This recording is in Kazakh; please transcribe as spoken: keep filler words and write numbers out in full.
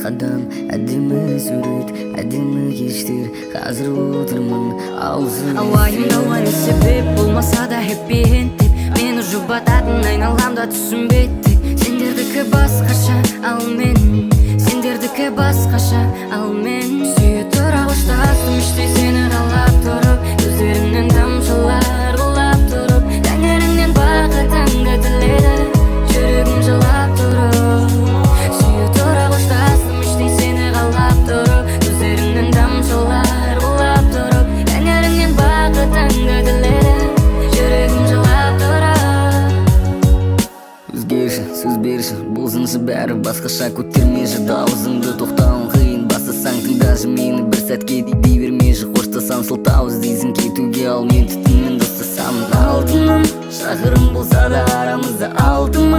qadam, әдемі сурет, әдемі кештер, қазір отырмын аузым. Ауайым ауайым себеп болмаса да happy end деп мені жұбататын айналамда түсінбейді. Сендердікі басқаша, ал мен сендердікі басқаша, ал мен сүйе тұра қоштастым іштей сені қалап тұрып, көздеріңнен тамшылар құлап тұрып, таңеріңнен бақытыңды тіледі, жүрегім жылап тұрып. Сүйе тұра қоштастым іштей сені қалап тұрып, көздеріңнен тамшылар құлап тұрып, таңеріңнен бақытыңды тіледі, жүрегім жылап тұрып. Өзгерші, сөз берші, болсыншы бәрі басқаша, көтермеші дауызыңды, тоқтауың қиын, бастасаң тыңдашы мені бір сәтке дей бермеші. Қоштасам сылтау іздейсің кетуге, ал мен түтінмен достасамын. Алтыным, шақырым болса да арамызда алтын